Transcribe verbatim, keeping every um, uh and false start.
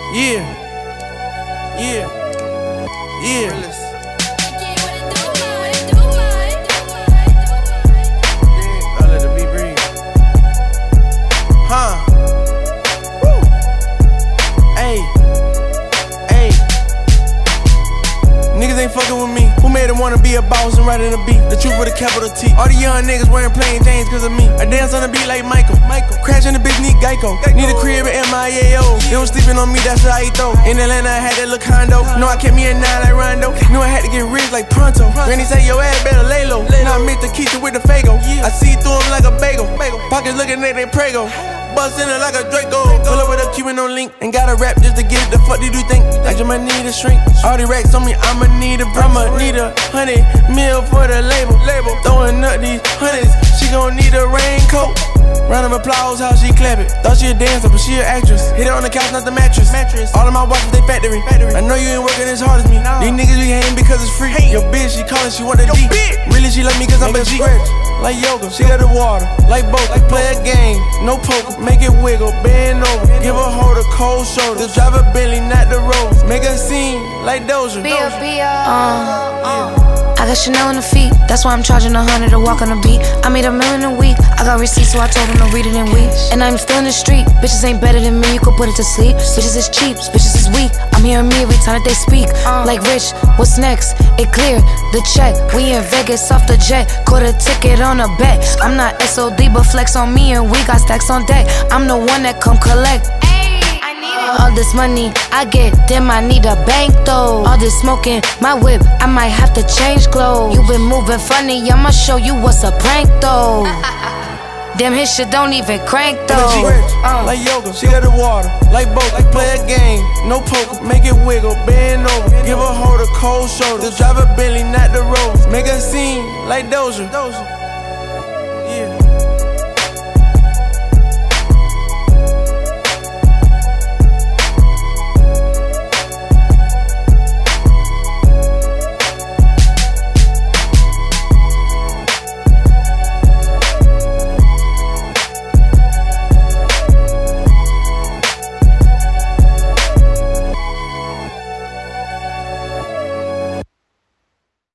Yeah, yeah, yeah. I let the beat breathe. Huh? Woo. Ayy, ayy. Niggas ain't fucking with me. Who made them wanna be a boss and writing a beat? The truth with a capital T. All the young niggas wearing plain Janes cause of me. I dance on the beat like Michael. Michael. Crashing the bitch, need Geico. Geico. Need a crib at M I A O. They was sleeping on me, that's how I throw. In Atlanta, I had that little condo. Know I kept me a nine like Rondo. Knew I had to get rich like Pronto. Granny say your ass better lay low. Now I meet the Keisha with the Fago. I see through him like a bagel. Pockets looking at they Prego. Bust in it like a Draco. Pull up with a Cuban on link. Ain't got a rap just to get it. The fuck did you think? I just might need a shrink. All the racks on me, I'ma need a I'ma need a hundred mil for the label. Label. Throwing up these hundreds. She gon' need a raincoat. Round of applause, how she clap it. Thought she a dancer, but she an actress. Hit her on the couch, not the mattress. mattress. All of my watches, they factory. factory. I know you ain't working as hard as me. No. These niggas be hating because it's free. Hey. Your bitch, she calling, she want a G. Really, she love me cause I'm a G. Scratch. Like yoga, she got the water. Like Boca, like play a game, no poker. Make it wiggle, bend over. Give her hold a cold shoulder. Just drive a Bentley, not the Rolls. Make her scene like Doja. Be a, be a, uh, uh. I got Chanel on the feet, that's why I'm charging a hundred to walk on the beat. I made a million a week, I got receipts, so I told them to read it in weeks. And I'm still in the street, bitches ain't better than me, you could put it to sleep. Bitches is cheap, bitches is weak, I'm hearing me every time that they speak. Like Rich, what's next? It cleared, the check. We in Vegas off the jet, caught a ticket on a bet. I'm not S O D, but flex on me and we got stacks on deck. I'm the one that come collect. All this money I get, damn I need a bank though. All this smoking, my whip, I might have to change clothes. You been moving funny, I'ma show you what's a prank though. Damn his shit don't even crank though. She rich, uh, like yoga, she got the water. Like Boca, like play a game, no poker. Make it wiggle, bend over. Give her hold a cold shoulder. Just drive a Bentley, not the Rolls. Make her scene like Doja. Doja.